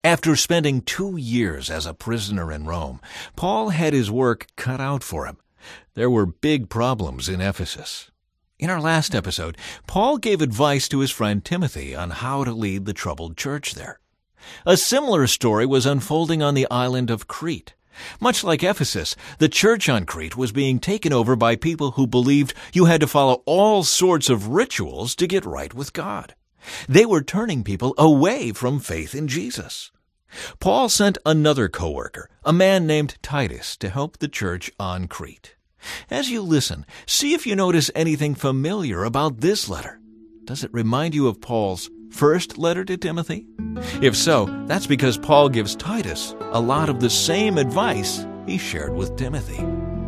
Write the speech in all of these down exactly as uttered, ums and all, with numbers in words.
After spending two years as a prisoner in Rome, Paul had his work cut out for him. There were big problems in Ephesus. In our last episode, Paul gave advice to his friend Timothy on how to lead the troubled church there. A similar story was unfolding on the island of Crete. Much like Ephesus, the church on Crete was being taken over by people who believed you had to follow all sorts of rituals to get right with God. They were turning people away from faith in Jesus. Paul sent another co-worker, a man named Titus, to help the church on Crete. As you listen, see if you notice anything familiar about this letter. Does it remind you of Paul's first letter to Timothy? If so, that's because Paul gives Titus a lot of the same advice he shared with Timothy.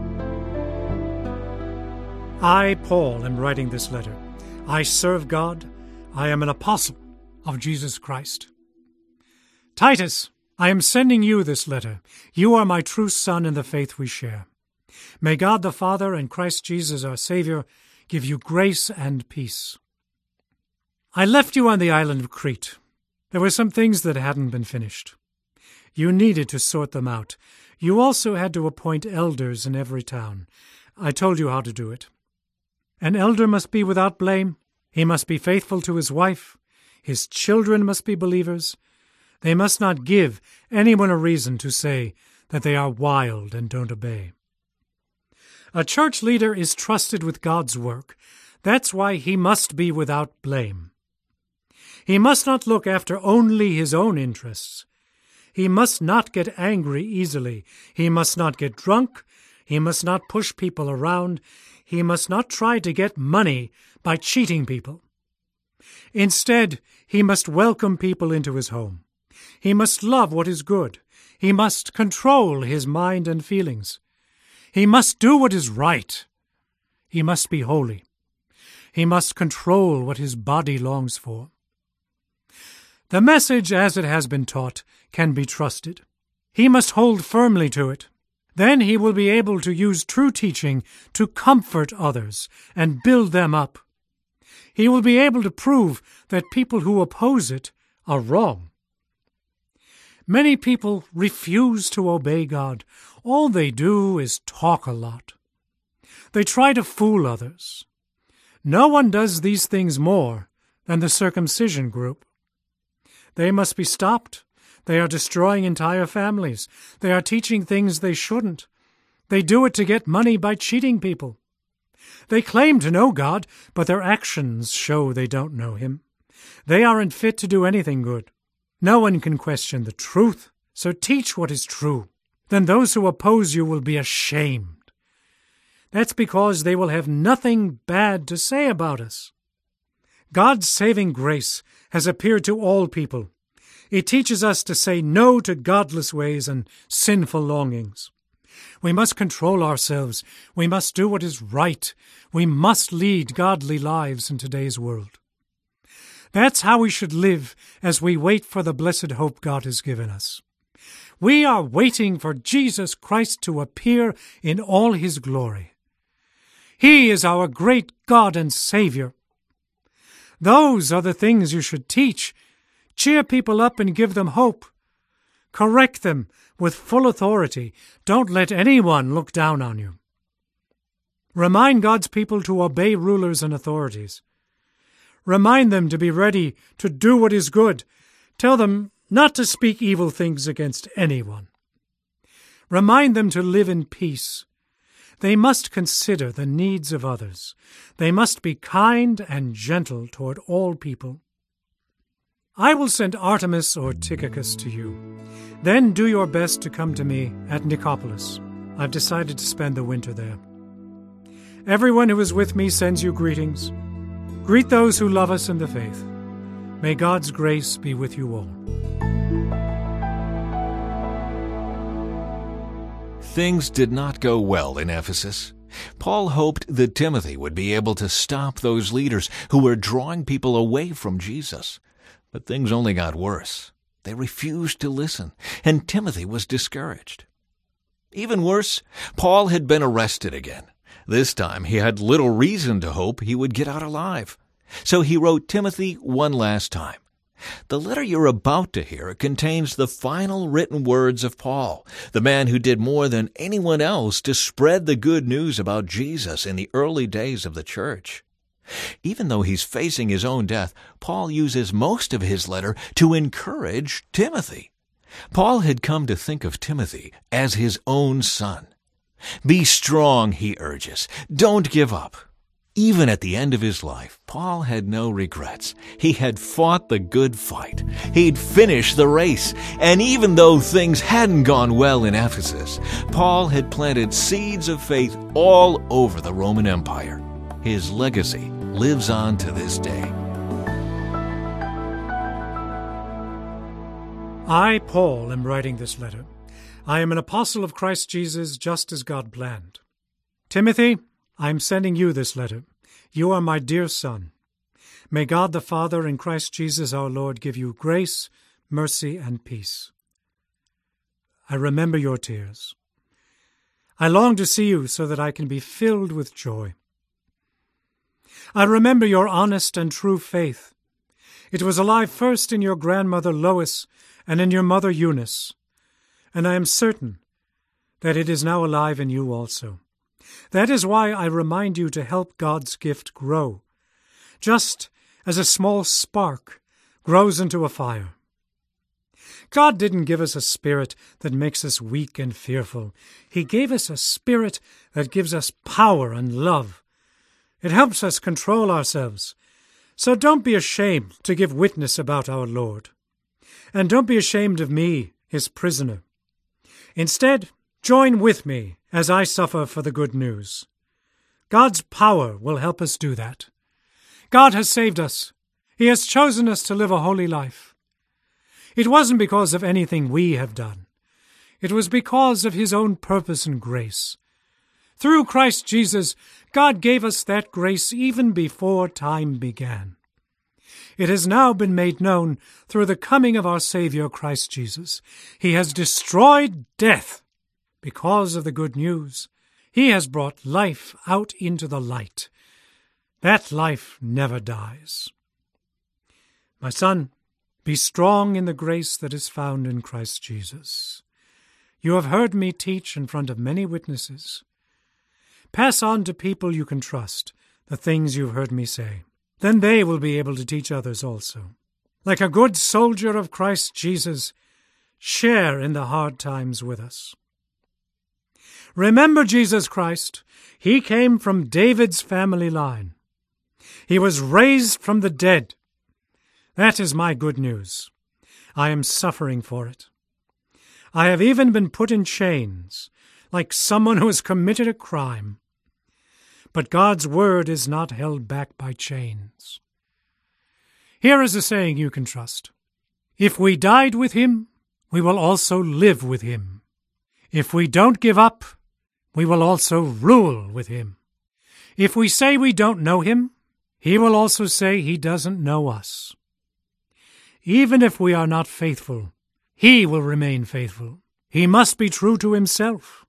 I, Paul, am writing this letter. I serve God. I am an apostle of Jesus Christ. Titus, I am sending you this letter. You are my true son in the faith we share. May God the Father and Christ Jesus our Savior give you grace and peace. I left you on the island of Crete. There were some things that hadn't been finished. You needed to sort them out. You also had to appoint elders in every town. I told you how to do it. An elder must be without blame. He must be faithful to his wife. His children must be believers. They must not give anyone a reason to say that they are wild and don't obey. A church leader is trusted with God's work. That's why he must be without blame. He must not look after only his own interests. He must not get angry easily. He must not get drunk. He must not push people around. He must not try to get money by cheating people. Instead, he must welcome people into his home. He must love what is good. He must control his mind and feelings. He must do what is right. He must be holy. He must control what his body longs for. The message, as it has been taught, can be trusted. He must hold firmly to it. Then he will be able to use true teaching to comfort others and build them up. He will be able to prove that people who oppose it are wrong. Many people refuse to obey God. All they do is talk a lot. They try to fool others. No one does these things more than the circumcision group. They must be stopped. They are destroying entire families. They are teaching things they shouldn't. They do it to get money by cheating people. They claim to know God, but their actions show they don't know Him. They aren't fit to do anything good. No one can question the truth, so teach what is true. Then those who oppose you will be ashamed. That's because they will have nothing bad to say about us. God's saving grace has appeared to all people. It teaches us to say no to godless ways and sinful longings. We must control ourselves. We must do what is right. We must lead godly lives in today's world. That's how we should live as we wait for the blessed hope God has given us. We are waiting for Jesus Christ to appear in all His glory. He is our great God and Savior. Those are the things you should teach. Cheer people up and give them hope. Correct them with full authority. Don't let anyone look down on you. Remind God's people to obey rulers and authorities. Remind them to be ready to do what is good. Tell them not to speak evil things against anyone. Remind them to live in peace. They must consider the needs of others. They must be kind and gentle toward all people. I will send Artemas or Tychicus to you. Then do your best to come to me at Nicopolis. I've decided to spend the winter there. Everyone who is with me sends you greetings. Greet those who love us in the faith. May God's grace be with you all. Things did not go well in Ephesus. Paul hoped that Timothy would be able to stop those leaders who were drawing people away from Jesus. But things only got worse. They refused to listen, and Timothy was discouraged. Even worse, Paul had been arrested again. This time he had little reason to hope he would get out alive. So he wrote Timothy one last time. The letter you're about to hear contains the final written words of Paul, the man who did more than anyone else to spread the good news about Jesus in the early days of the church. Even though he's facing his own death, Paul uses most of his letter to encourage Timothy. Paul had come to think of Timothy as his own son. Be strong, he urges. Don't give up. Even at the end of his life, Paul had no regrets. He had fought the good fight. He'd finished the race. And even though things hadn't gone well in Ephesus, Paul had planted seeds of faith all over the Roman Empire. His legacy lives on to this day. I, Paul, am writing this letter. I am an apostle of Christ Jesus, just as God planned. Timothy, I am sending you this letter. You are my dear son. May God the Father and Christ Jesus our Lord give you grace, mercy, and peace. I remember your tears. I long to see you so that I can be filled with joy. I remember your honest and true faith. It was alive first in your grandmother Lois and in your mother Eunice, and I am certain that it is now alive in you also. That is why I remind you to help God's gift grow, just as a small spark grows into a fire. God didn't give us a spirit that makes us weak and fearful. He gave us a spirit that gives us power and love. It helps us control ourselves. So don't be ashamed to give witness about our Lord. And don't be ashamed of me, his prisoner. Instead, join with me as I suffer for the good news. God's power will help us do that. God has saved us. He has chosen us to live a holy life. It wasn't because of anything we have done. It was because of his own purpose and grace. Through Christ Jesus, God gave us that grace even before time began. It has now been made known through the coming of our Savior, Christ Jesus. He has destroyed death because of the good news. He has brought life out into the light. That life never dies. My son, be strong in the grace that is found in Christ Jesus. You have heard me teach in front of many witnesses. Pass on to people you can trust the things you've heard me say. Then they will be able to teach others also. Like a good soldier of Christ Jesus, share in the hard times with us. Remember Jesus Christ. He came from David's family line. He was raised from the dead. That is my good news. I am suffering for it. I have even been put in chains, like someone who has committed a crime. But God's word is not held back by chains. Here is a saying you can trust. If we died with him, we will also live with him. If we don't give up, we will also rule with him. If we say we don't know him, he will also say he doesn't know us. Even if we are not faithful, he will remain faithful. He must be true to himself.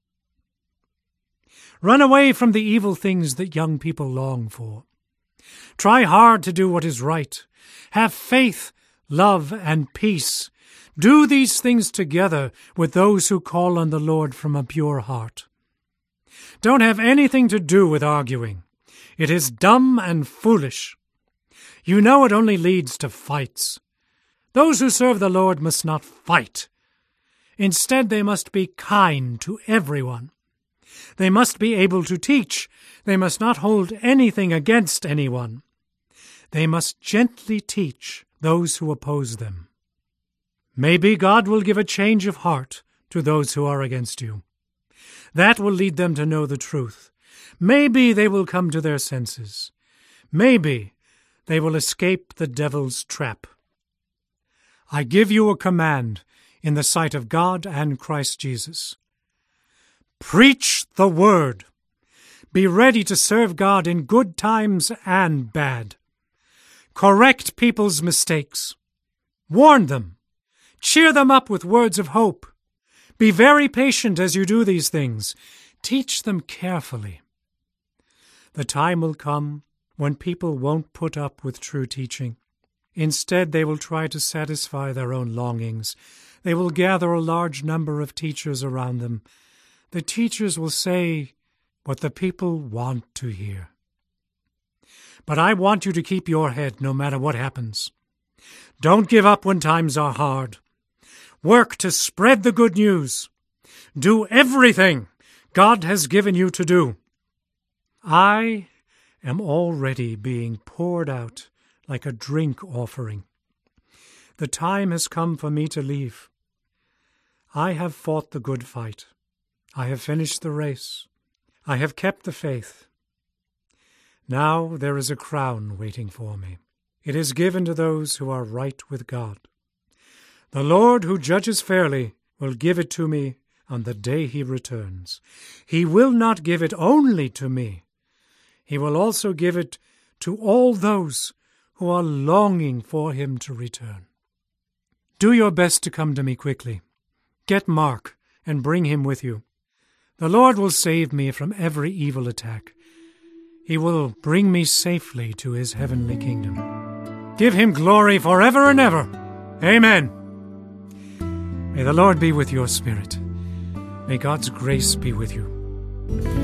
Run away from the evil things that young people long for. Try hard to do what is right. Have faith, love, and peace. Do these things together with those who call on the Lord from a pure heart. Don't have anything to do with arguing. It is dumb and foolish. You know it only leads to fights. Those who serve the Lord must not fight. Instead, they must be kind to everyone. They must be able to teach. They must not hold anything against anyone. They must gently teach those who oppose them. Maybe God will give a change of heart to those who are against you. That will lead them to know the truth. Maybe they will come to their senses. Maybe they will escape the devil's trap. I give you a command in the sight of God and Christ Jesus. Preach the word. Be ready to serve God in good times and bad. Correct people's mistakes. Warn them. Cheer them up with words of hope. Be very patient as you do these things. Teach them carefully. The time will come when people won't put up with true teaching. Instead, they will try to satisfy their own longings. They will gather a large number of teachers around them. The teachers will say what the people want to hear. But I want you to keep your head no matter what happens. Don't give up when times are hard. Work to spread the good news. Do everything God has given you to do. I am already being poured out like a drink offering. The time has come for me to leave. I have fought the good fight. I have finished the race. I have kept the faith. Now there is a crown waiting for me. It is given to those who are right with God. The Lord, who judges fairly, will give it to me on the day he returns. He will not give it only to me. He will also give it to all those who are longing for him to return. Do your best to come to me quickly. Get Mark and bring him with you. The Lord will save me from every evil attack. He will bring me safely to his heavenly kingdom. Give him glory forever and ever. Amen. May the Lord be with your spirit. May God's grace be with you.